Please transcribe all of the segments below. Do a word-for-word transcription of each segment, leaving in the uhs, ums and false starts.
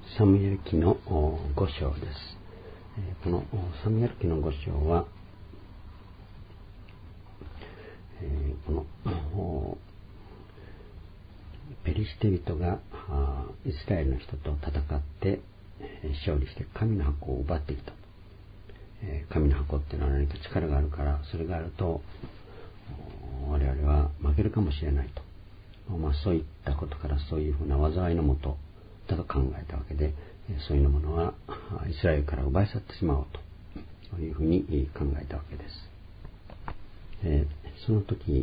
サムエル記のご章です。このサムエル記のご章は、このペリシテ人がイスラエルの人と戦って勝利して神の箱を奪ってきた。神の箱っていうのは何か力があるから、それがあると我々は負けるかもしれないと、まあ、そういったことからそういうふうな災いのもとだと考えたわけで、そういうものはイスラエルから奪い去ってしまおうというふうに考えたわけです。えー、その時、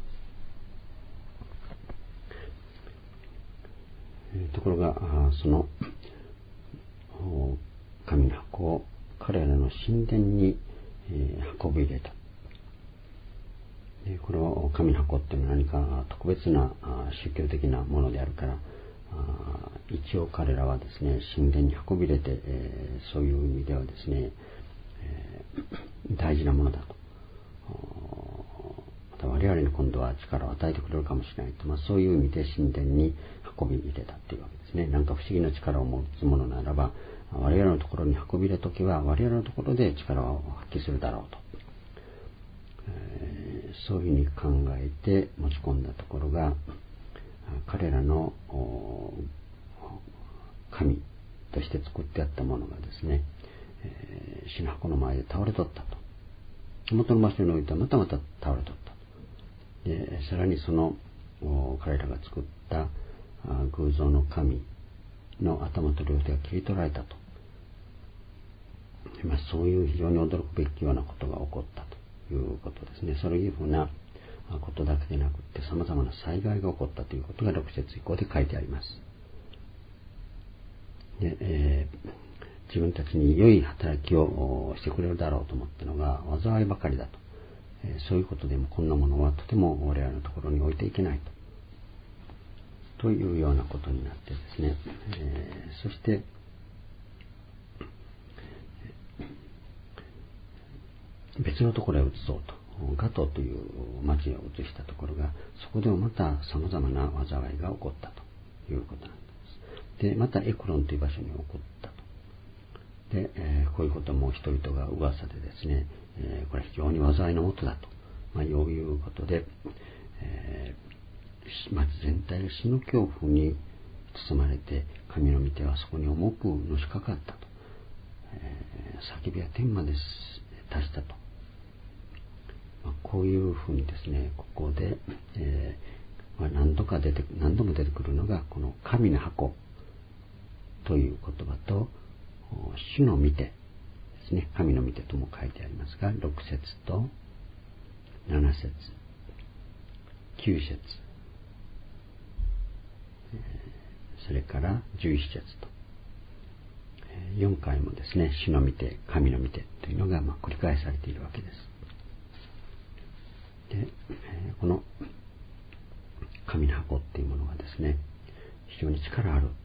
ところがその神の箱を彼らの神殿に運び入れた。これは神の箱っていうのは何か特別な宗教的なものであるから、一応彼らはですね、神殿に運び入れて、そういう意味ではですね、大事なものだと。また我々に今度は力を与えてくれるかもしれないと、まあ、そういう意味で神殿に運び入れたっていうわけですね。なんか不思議な力を持つものならば、我々のところに運び入れときは我々のところで力を発揮するだろうと、えー、そういうふうに考えて持ち込んだところが、彼らの神として作ってあったものがですね、えー、死の箱の前で倒れとったと。元の場所においてはまたまた倒れとったと。でさらにその彼らが作った偶像の神の頭と両手が切り取られたと。まあ、そういう非常に驚くべきようなことが起こったということですね。そういうふうなことだけでなくて、様々な災害が起こったということがろく節以降で書いてあります。で、えー、自分たちに良い働きをしてくれるだろうと思ったのが災いばかりだと、えー、そういうことでもこんなものはとても我々のところに置いていけないとというようなことになってですね、えー、そして別のところへ移そうと、ガトという町を移したところが、そこでもまた様々な災いが起こったということなんです。で、またエクロンという場所に起こったと。で、えー、こういうことも人々が噂でですね、えー、これは非常に災いのもとだと、まあ、いうことで、えー、町全体が死の恐怖に包まれて、神の御手はそこに重くのしかかったと。えー、叫びは天まで達したと。こういうふうにですね、ここで、えーまあ、何度か出て何度も出てくるのがこの神の箱という言葉と主の御手ですね。神の御手とも書いてありますが、ろく節となな節、きゅう節、それからじゅういち節とよんかいもですね、主の御手、神の御手というのがまあ繰り返されているわけです。で、この神の箱っていうものがですね、非常に力ある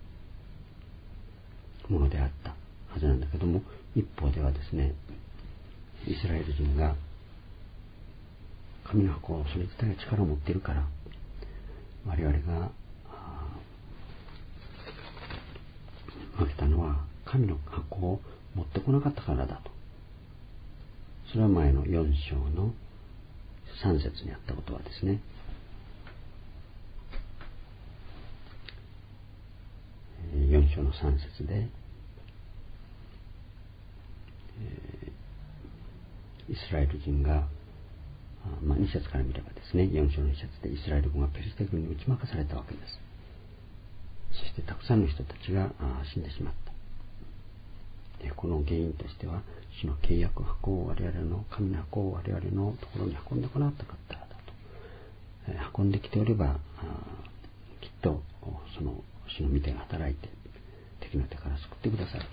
ものであったはずなんだけども、一方ではですね、イスラエル人が神の箱をそれ自体が力を持っているから、我々が負けたのは神の箱を持ってこなかったからだと。それは前のよん章のさん節にあったことはですね、よん章のさん節で、イスラエル人が、まあ、に節から見ればですね、よん章のに節でイスラエル軍がペリシテ軍に打ち負かされたわけです。そしてたくさんの人たちが死んでしまった。で、この原因としては、主の契約箱を我々の神の箱を我々のところに運んでこなかったからだと、えー、運んできておればきっとその主の御手が働いて敵の手から救ってくださる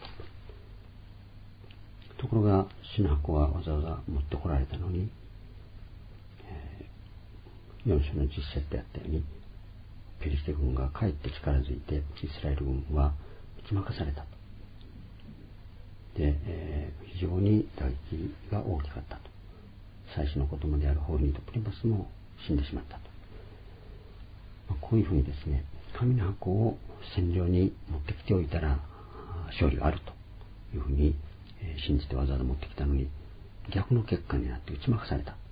と。ところが主の箱はわざわざ持ってこられたのに、えー、よん章のじゅっ節であったようにペリシテ軍がかえって力づいてイスラエル軍は打ち負かされたと。で、えー、非常に打撃が大きかったと。最初の子供であるホーニーとプリマスも死んでしまったと。まあ、こういうふうにですね、神の箱を戦場に持ってきておいたら勝利があるというふうに信じてわざわざ持ってきたのに、逆の結果になって打ち負かされた。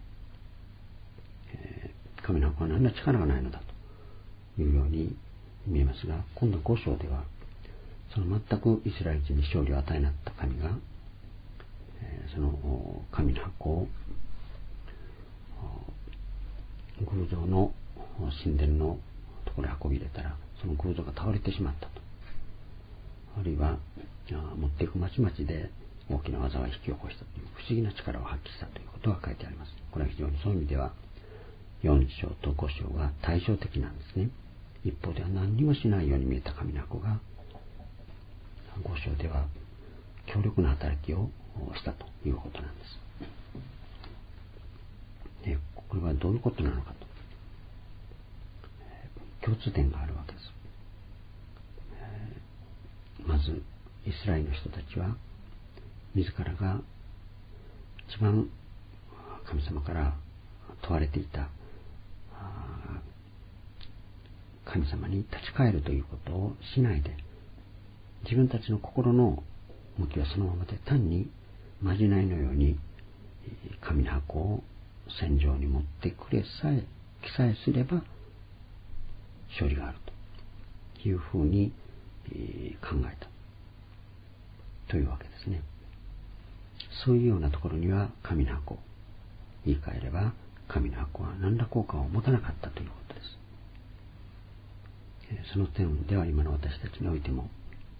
神の箱は何ら力がないのだというように見えますが、今度ご章ではその全くイスラエル人に勝利を与えなかった神が、その神の箱を偶像の神殿のところに運び入れたら、その偶像が倒れてしまったと。あるいは持っていく町々で大きな災いを引き起こしたという不思議な力を発揮したということが書いてあります。これは非常にそういう意味ではよん章とご章が対照的なんですね。一方では何にもしないように見えた神の箱が、ご章では強力な働きをしたということなんです。で、これはどういうことなのかと、共通点があるわけです。まずイスラエルの人たちは自らが一番神様から問われていた神様に立ち返るということをしないで、自分たちの心の向きはそのままで、単にまじないのように神の箱を戦場に持ってくれさえ記載すれば勝利があるというふうに考えたというわけですね。そういうようなところには神の箱、言い換えれば神の箱は何ら効果を持たなかったということです。その点では今の私たちにおいても、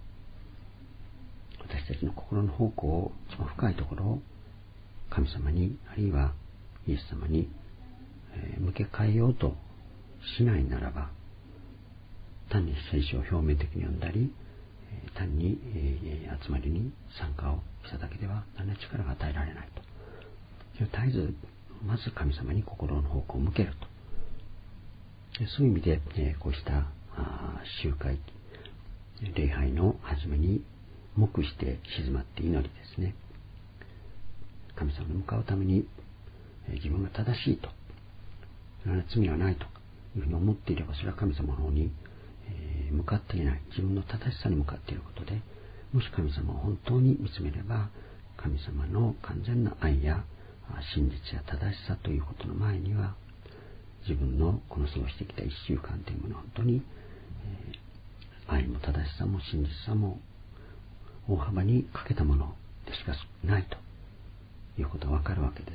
私たちの心の方向を、一番深いところを神様に、あるいはイエス様に向け替えようとしないならば、単に聖書を表面的に読んだり、単に集まりに参加をしただけでは何ら力が与えられないと。絶えずまず神様に心の方向を向けると。そういう意味でこうした集会、礼拝の始めに黙して静まって祈りですね。神様に向かうために自分が正しいと、それは罪はないというふうに思っていれば、それは神様の方に向かっていない、自分の正しさに向かっていることで、もし神様を本当に見つめれば、神様の完全な愛や真実や正しさということの前には、自分のこの過ごしてきた一週間というものは本当に、えー、愛も正しさも真実さも大幅に欠けたものでしかないということがわかるわけです。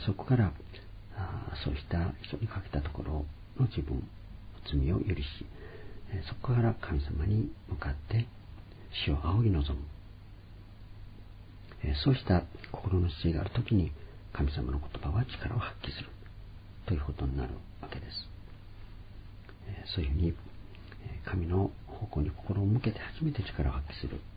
そこからあそうした人に欠けたところの自分、罪を許し、そこから神様に向かって死を仰ぎ望む、そうした心の姿勢があるときに神様の言葉は力を発揮するということになるわけです。そういうふうに神の方向に心を向けて初めて力を発揮する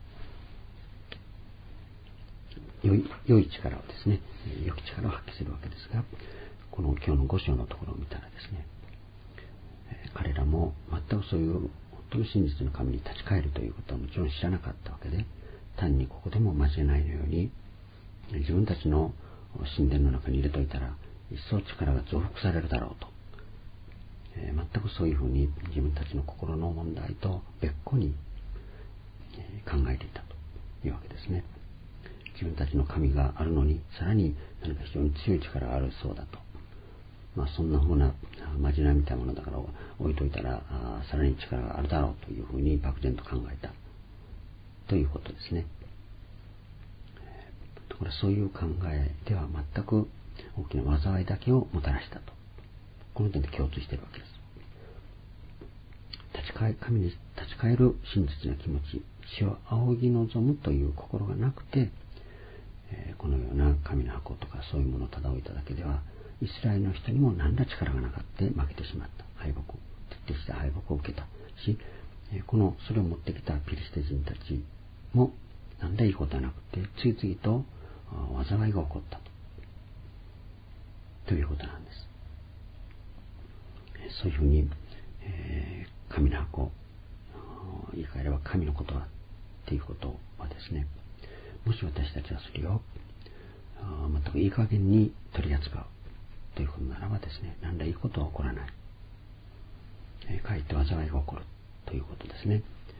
良い、良い力をですね、良き力を発揮するわけですが、この今日のご章のところを見たらですね、彼らも全くそういう本当の真実の神に立ち返るということはもちろん知らなかったわけで、単にここでも間違いないのように自分たちの神殿の中に入れといたら一層力が増幅されるだろうと、えー、全くそういうふうに自分たちの心の問題と別個に、えー、考えていたというわけですね。自分たちの神があるのにさらに何か非常に強い力があるそうだと、まあ、そんなふうなまじないみたいなものだから置いといたらあさらに力があるだろうというふうに漠然と考えたということですね。ところがそういう考えでは全く大きな災いだけをもたらしたと、この点で共通しているわけです。立ち返神に立ち返る真実な気持ち、死を仰ぎ望むという心がなくて、えー、このような神の箱とかそういうものをただ置いただけではイスラエルの人にも何ら力がなかって負けてしまった、敗北、徹底した敗北を受けたし、えー、このそれを持ってきたピリシテ人たちも何らいいことはなくて次々と災いが起こったとということなんです。そういうふうに、えー、神の箱、言い換えれば神の言葉ということはですね、もし私たちはそれを全くいい加減に取り扱うということならばですね、何らいいことは起こらない、えー、かえって災いが起こるということですね。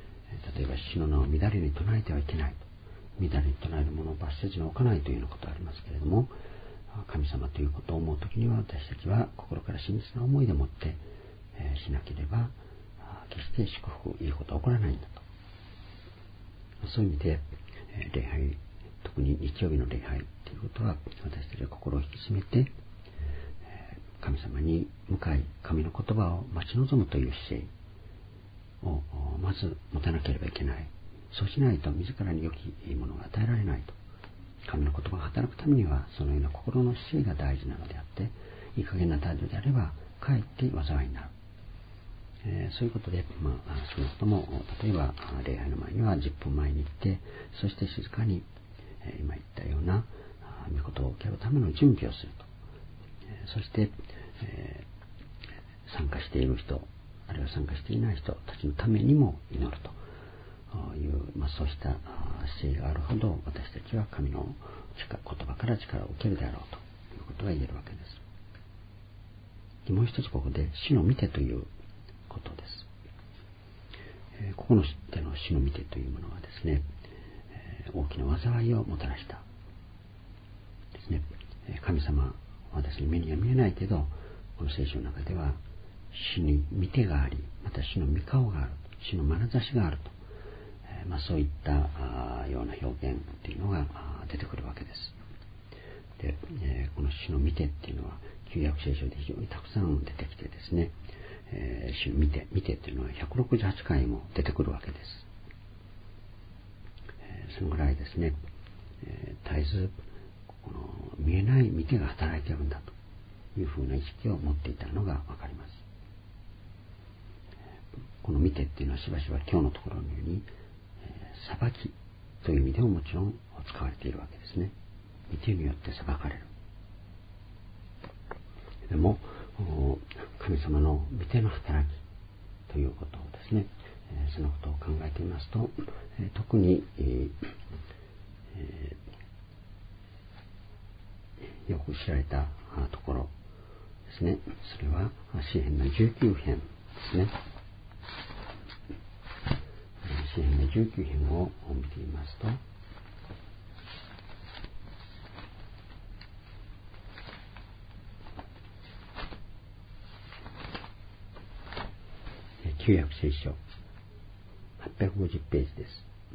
例えば主の名を乱れに唱えてはいけないと、乱れに唱えるものを罰せずに置かないというようなことがありますけれども、神様ということを思うときには、私たちは心から真実な思いでもって、えー、しなければ決して祝福いいことは起こらないんだと。そういう意味で、えー、礼拝、特に日曜日の礼拝ということは、私たちは心を引き締めて、えー、神様に向かい神の言葉を待ち望むという姿勢をまず持たなければいけない。そうしないと自らに良きものが与えられないと。神の言葉が働くためにはそのような心の姿勢が大事なのであって、いい加減な態度であればかえって災いになる、えー、そういうことで、まあ、そのことも例えば礼拝の前にはじゅっぷんまえに行って、そして静かに、えー、今言ったような御言を受けるための準備をすると、えー、そして、えー、参加している人あるいは参加していない人たちのためにも祈るという、まあ、そうした姿勢があるほど私たちは神の言葉から力を受けるであろうということが言えるわけです。でもう一つここで主の御手ということです。えー、ここの手の主の御手というものはですね、えー、大きな災いをもたらしたですね。神様はですね、目には見えないけどこの聖書の中では主に御手があり、また主の御顔がある、主の眼差しがあると、まあ、そういったような表現というのが出てくるわけです。で、えー、この主の御手っていうのは旧約聖書で非常にたくさん出てきてですね、えー、主の御手、御手というのはひゃくろくじゅうはちかいも出てくるわけです。えー、そのぐらいですね、えー、絶えずこの見えない御手が働いているんだというふうな意識を持っていたのがわかります。この御手っていうのはしばしば今日のところのように裁きという意味でももちろん使われているわけですね。御手によって裁かれる。でも神様の御手の働きということをですね、そのことを考えてみますと、特に、えー、よく知られたところですね。それは詩編のじゅうきゅう編ですね。詩編のじゅうきゅう編を見てみますと、旧約聖書はっぴゃくごじゅうページです。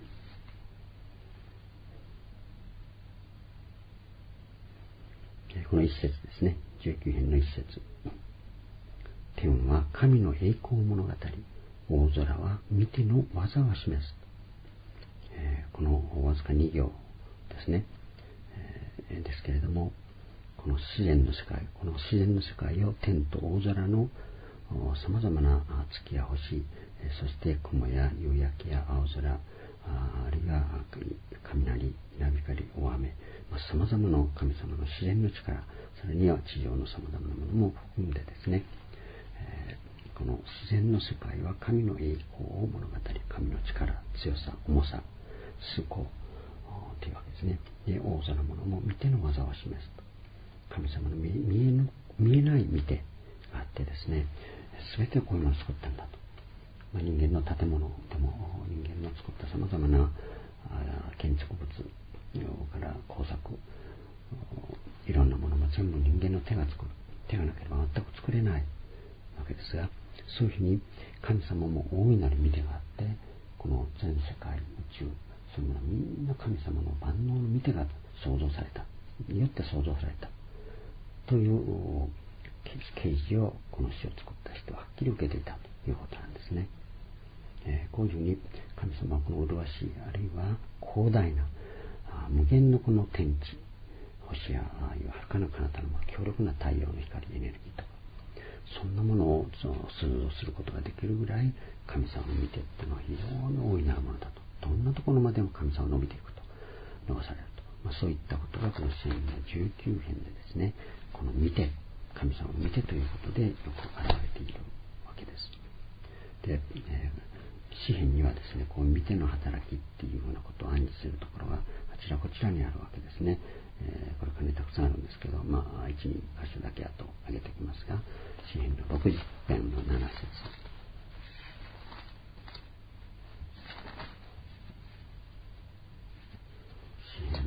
この一節ですね、じゅうきゅう編の一節。天は神の栄光を物語、大空は御手の技を示す。えー、このわずかに行ですね、えー、ですけれども、この自然の世界、この自然の世界を天と大空のさまざまな月や星、そして雲や夕焼けや青空、あ, あるいは雷、稲光、大雨、さまざ、まな神様の自然の力、それには地上のさまざまなものも含んでですね、えー、この自然の世界は神の栄光を物語、神の力、強さ、重さ、崇高というわけですね。で、大空のものも御手の技を示すと。神様の 見, 見, えの見えない御手があってですね、すべてこういうものを作ったんだと。まあ、人間の建物でも人間の作ったさまざまな建築物から工作、いろんなものも全部人間の手が作る。手がなければ全く作れないわけですが、そういうふうに神様も大いなる御手があって、この全世界、宇宙、そういうものはみんな神様の万能の御手が創造された。によって創造された。という啓示をこの詩を作った人ははっきり受けていたということなんですね。えー、こういうふうに神様はこの麗しい、あるいは広大な無限のこの天地、星やああいうはるかな彼方の強力な太陽の光エネルギーとか、そんなものを想像することができるぐらい神様の御手っていうのは非常に大いなるものだと。どんなところまでも神様は伸びていくと、伸ばされると、まあ、そういったことがこの詩編のじゅうきゅう編でですね、この御手、神様の御手ということでよく現れているわけです。で、えー、詩編にはですね、こう御手の働きっていうようなことを暗示するところがあちらこちらにあるわけですね。えー、これからねたくさんあるんですけど、まあいち、に箇所だけ後挙げておきますが、詩編のろくじゅっ編のなな節。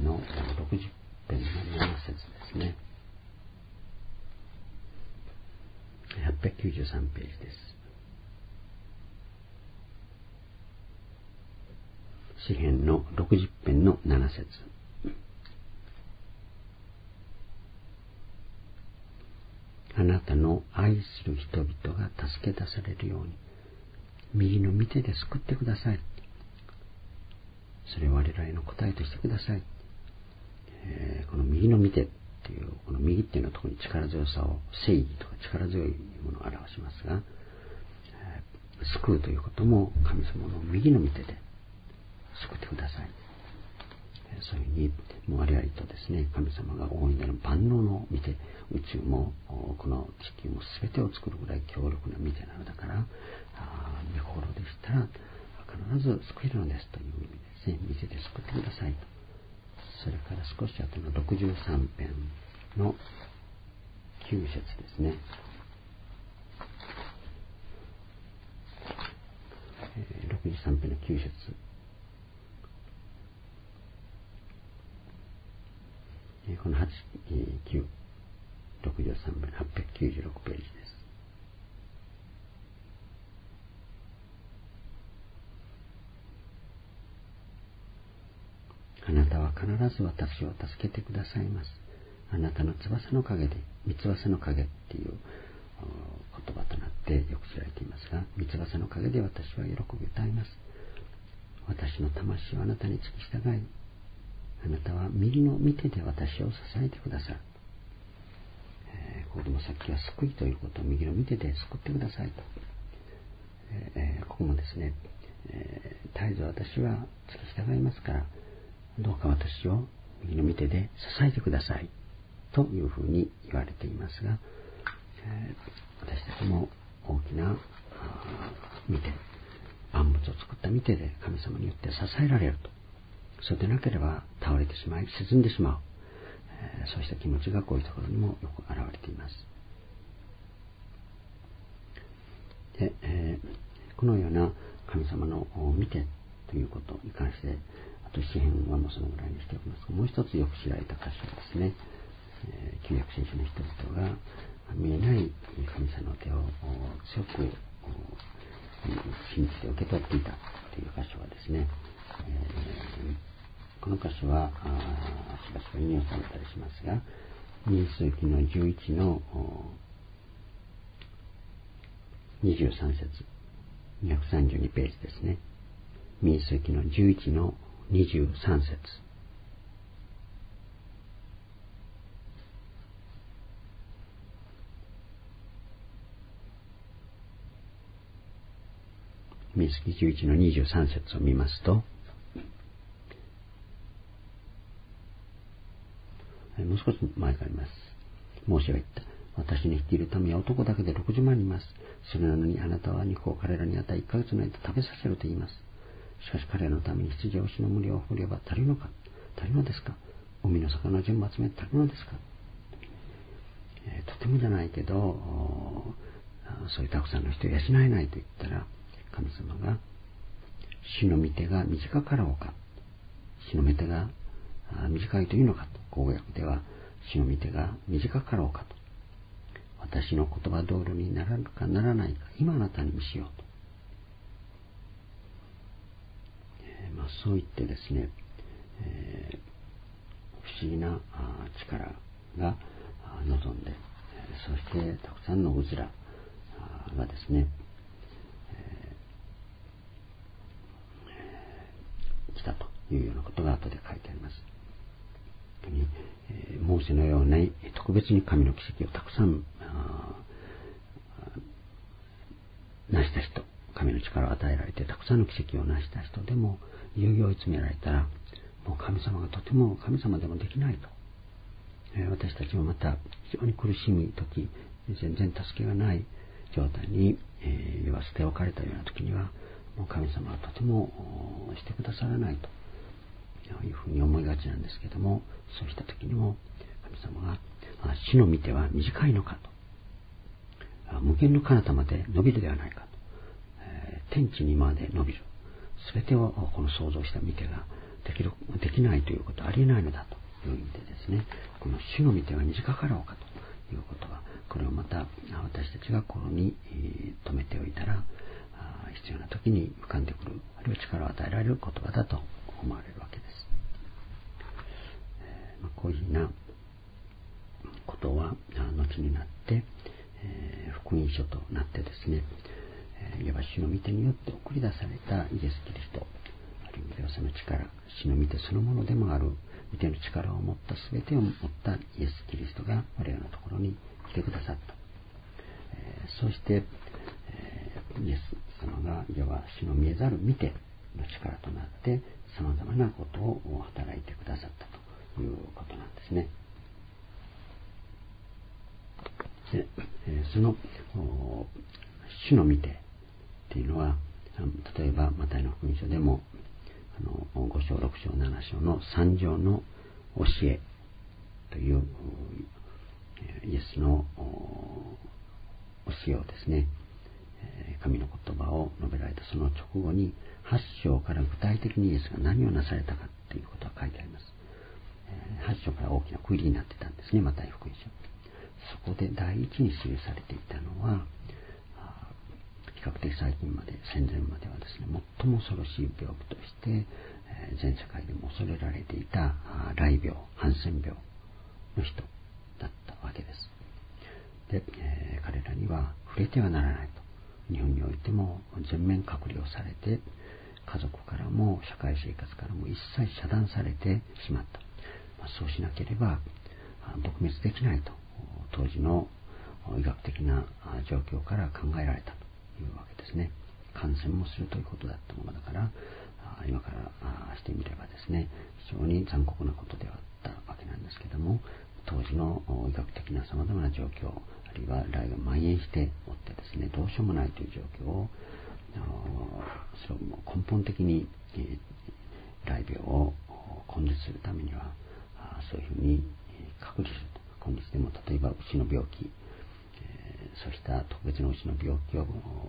のろくじゅっぺんのなな節ですね。はっぴゃくきゅうじゅうさんページです。詩編のろくじゅっぺんのなな節。あなたの愛する人々が助け出されるように、右の御手で救ってください。それを我らへの答えとしてください。えー、この右の御手っていう、この右っていうのは特に力強さを、正義とか力強いものを表しますが、えー、救うということも神様の右の御手で救ってください。えー、そういうふうに、もう我々とですね、神様が大いなる万能の御手、宇宙もこの地球も全てを作るぐらい強力な御手なのだから、あ御心でしたら必ず救えるのですという意味ですね。御手で救ってくださいと。それから少し後のろくじゅうさんぺんのきゅう節ですね。えー、ろくじゅうさんぺんのきゅう節。えー、このはち、きゅう、ろくじゅうさんぺん、はっぴゃくきゅうじゅうろくページです。あなたは必ず私を助けてくださいます。あなたの翼の陰で、三翼の陰っていう言葉となってよく知られていますが、三翼の陰で私は喜び歌います。私の魂はあなたに付き従い、あなたは右の御手で私を支えてくださる。えー、ここでもさっきは救いということを右の御手で救ってくださいと。えー、ここもですね、えー、絶えず私は付き従いますから、どうか私を右の御手で支えてくださいというふうに言われていますが、えー、私たちも大きな御手、万物を作った御手で神様によって支えられると。そうでなければ倒れてしまい沈んでしまう、えー、そうした気持ちがこういうところにもよく現れています。で、えー、このような神様の御手ということに関して、あと詩編はもうそのぐらいにしておきますが、もう一つよく知られた箇所ですね。えー、旧約聖書の人々が見えない神様の手を強く信じて受け取っていたという箇所はですね、えー、この箇所はしばしば引用されたりしますが、民数記のじゅういちのにじゅうさん節、にひゃくさんじゅうにページですね。民数記のじゅういちのにじゅうさん節。民数記じゅういちのにじゅうさん節を見ますと、もう少し前からあります。モーセは言った。私に率いる民は男だけでろくじゅうまん人います。それなのにあなたは肉を彼らに与えいっかげつの間食べさせると言います。しかし彼らのために羊や牛の無料を振れば足りるのか足りるのですか。海の魚を全部集めて足りるのですか。えー、とてもじゃないけど、そういうたくさんの人を養えないと言ったら、神様が主の御手が短かろうか、主の御手が短いというのかと、公約では主の御手が短かろうかと、私の言葉通りにならるかならないか今あなたに見しようと、えーまあ、そう言ってですね、えー、不思議な力が望んで、そしてたくさんのうずらがですね、えー、来たというようなことが後で書いてあります。えー、モーセのように特別に神の奇跡をたくさん成した人、神の力を与えられてたくさんの奇跡を成した人でもいよいよ追い詰められたら、もう神様がとても神様でもできないと、えー、私たちもまた非常に苦しみ時、全然助けがない状態に、えー、要は捨て置かれたような時には、もう神様はとてもしてくださらないというふうに思いがちなんですけども、そうした時にも神様が主の御手は短いのかと、無限の彼方まで伸びるではないかと、えー、天地にまで伸びる、すべてをこの創造した御手ができる、できないということはありえないのだという意味でですね、この主の御手は短かろうかということは、これをまた私たちが心に留めておいたら、必要な時に浮かんでくる、あるいは力を与えられる言葉だと思われるわけです。えーまあ、こういうふうなことは後になって、えー、福音書となってですね、えー、いわば主の御手によって送り出されたイエス・キリスト、ある意味ではその力、主の御手そのものでもある御手の力を持った全てを持ったイエス・キリストが我々のところに来てくださった。えー、そして、えー、イエス様がいわば主の見えざる御手の力となって様々なことを働いてくださったということなんですね。で、えー、その主の御手っていうのは、例えばマタイの福音書でもあのご章、ろく章、なな章のさん条の教えというイエスの教えをですね、神の言葉を述べられたその直後にはち章から具体的にイエスが何をなされたかということが書いてあります。はち章から大きな区切りになってたんですね、マタイ福音書。そこで第一に記されていたのは、比較的最近まで、戦前まではですね、最も恐ろしい病気として全世界でも恐れられていた雷病、ハンセン病の人だったわけです。で、えー、彼らには触れてはならないと。日本においても全面隔離をされて、家族からも社会生活からも一切遮断されてしまった。まあ、そうしなければ撲滅できないと当時の医学的な状況から考えられたというわけですね。感染もするということだったものだから、今からしてみればですね、非常に残酷なことではあったわけなんですけども、当時の医学的なさまざまな状況、あるいは雷が蔓延しておってですね、どうしようもないという状況を、それを根本的に雷病を根絶するためには、そういうふうに隔離すると。今日でも例えば牛の病気、えー、そうした特別な牛の病気を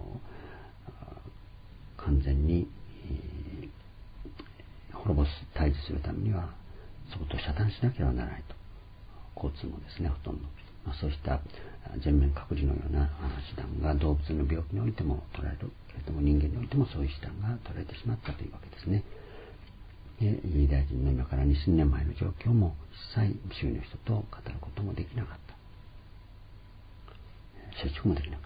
完全に、えー、滅ぼす、退治するためにはそこと遮断しなければならないと。交通もですね、ほとんど、まあ、そうした全面隔離のような手段が動物の病気においても取られるけれども、人間においてもそういう手段が取られてしまったというわけですね。で、ユダヤ人の今からにせんねんまえの状況も一切周囲の人と語ることもできなかった。接触もできなかった。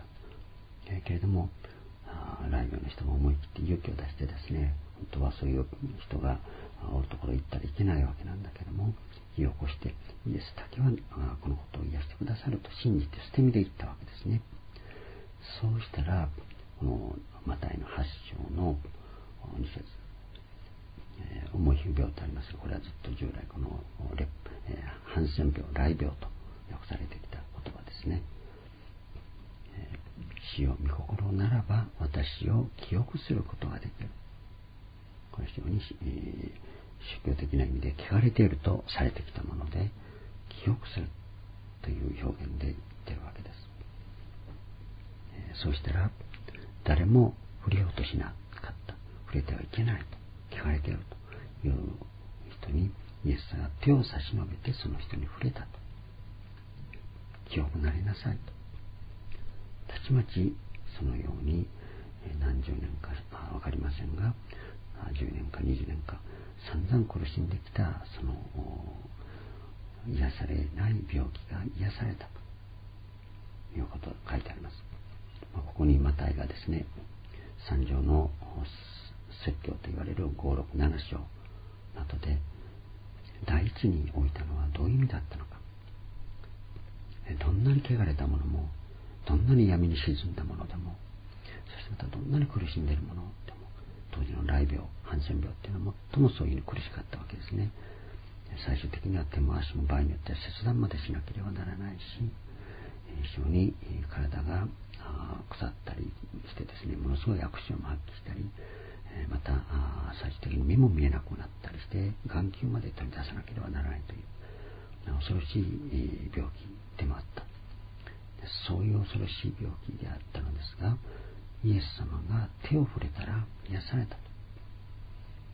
えー、けれども、雷病の人も思い切って勇気を出してですね、本当はそういう人がおるところ行ったらいけないわけなんだけども、火を起こしてイエスだけはこのことを癒してくださると信じて捨て身で行ったわけですね。そうしたら、このマタイのはち章のに節、えー、重い病とありますが、これはずっと従来このレ、えー、ハンセン病、雷病と訳されてきた言葉ですね。えー、主よ御心ならば私を記憶することができる。これ非常に、えー、宗教的な意味で汚れているとされてきたもので、記憶するという表現で言っているわけです。えー、そうしたら誰も触れようとしなかった。触れてはいけないと。汚れているという人にイエスが手を差し伸べてその人に触れたと。清くなりなさいと。たちまちそのように何十年かわかりませんが、じゅうねんかにじゅうねんか散々苦しんできたその癒されない病気が癒されたということが書いてあります。ここにマタイがですね、三条の説教と言われるご、ろく、なな章などで第一に置いたのはどういう意味だったのか。どんなに汚れたものも、どんなに闇に沈んだものでも、そしてまたどんなに苦しんでいるものでも、当時の雷病、ハンセン病っていうのは最もそういうに苦しかったわけですね。最終的には手も足も場合によっては切断までしなければならないし、非常に体が腐ったりしてですね、ものすごい悪臭も発揮したり、また最終的に目も見えなくなったりして眼球まで取り出さなければならないという恐ろしい病気でもあった。そういう恐ろしい病気であったのですが、イエス様が手を触れたら癒されたと。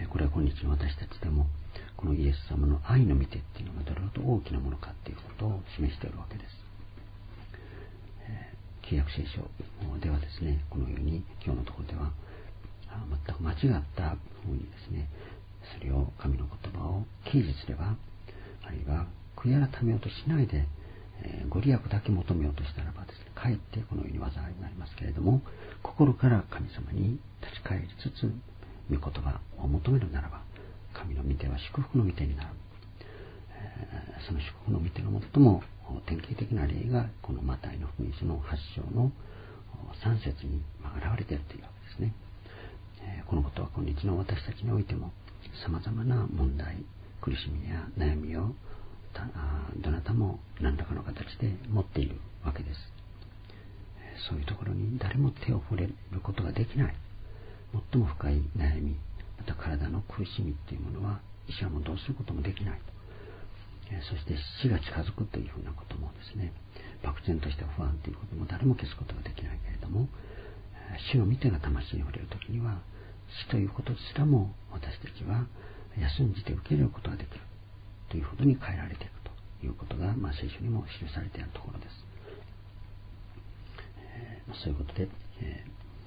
これは今日の私たちでもこのイエス様の愛の御手っていうのがどれほど大きなものかっていうことを示しているわけです。えー、旧約聖書ではですね、このように今日のところでは全く間違ったふうにですね、それを神の言葉を掲示すれば、あるいは悔い改めようとしないで、えー、ご利益だけ求めようとしたらばですね、かえってこのように災いになりますけれども、心から神様に立ち返りつつ御言葉を求めるならば、神の御手は祝福の御手になる。えー、その祝福の御手の最も典型的な例がこのマタイの福音書のはち章のさん節に現れているというわけですね。えー、このことは今日の私たちにおいても様々な問題、苦しみや悩みをどなたも何らかの形で持っているわけです。そういうところに誰も手を触れることができない、最も深い悩み、また体の苦しみっていうものは医者もどうすることもできないと。そして死が近づくというふうなこともですね、漠然とした不安ということも誰も消すことができないけれども、死の御手が魂に触れるときには、死ということすらも私たちは休んじて受け入れることができるというほどに変えられていくということが、まあ、聖書にも記されているところです。えー、そういうことで、え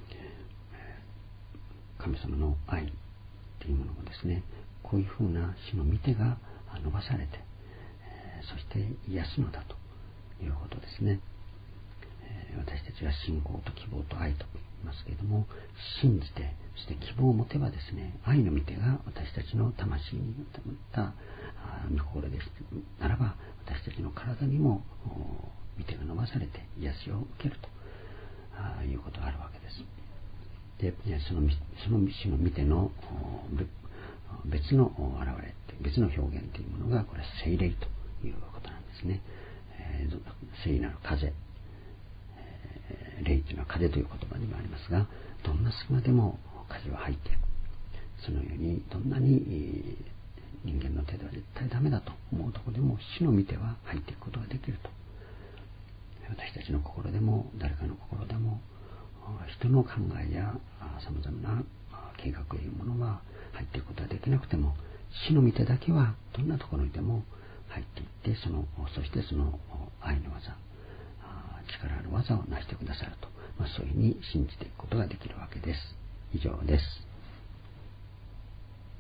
ー、神様の愛というものもですね、こういうふうな死の御手が伸ばされて、えー、そして癒すのだということですね。えー、私たちが信仰と希望と愛と言いますけれども、信じてそして希望を持てばですね、愛の御手が私たちの魂にまた御心ですならば、私たちの体にも御手が伸ばされて癒しを受けるということがあるわけです。で、そのその死の御手の別の現れ、別の表現というものが、これは聖霊ということなんですね。えー、聖なる風、えー、霊というのは風という言葉にもありますが、どんな隙間でも風は入っていく。そのようにどんなに人間の手では絶対ダメだと思うところでも、死の御手は入っていくことができると。私たちの心でも誰かの心でも、人の考えやさまざまな計画というものは入っていくことはできなくても、死の御手だけはどんなところにでも入っていって、そのそしてその愛の技、力ある技を成してくださると、まあ、そういうふうに信じていくことができるわけです。以上です。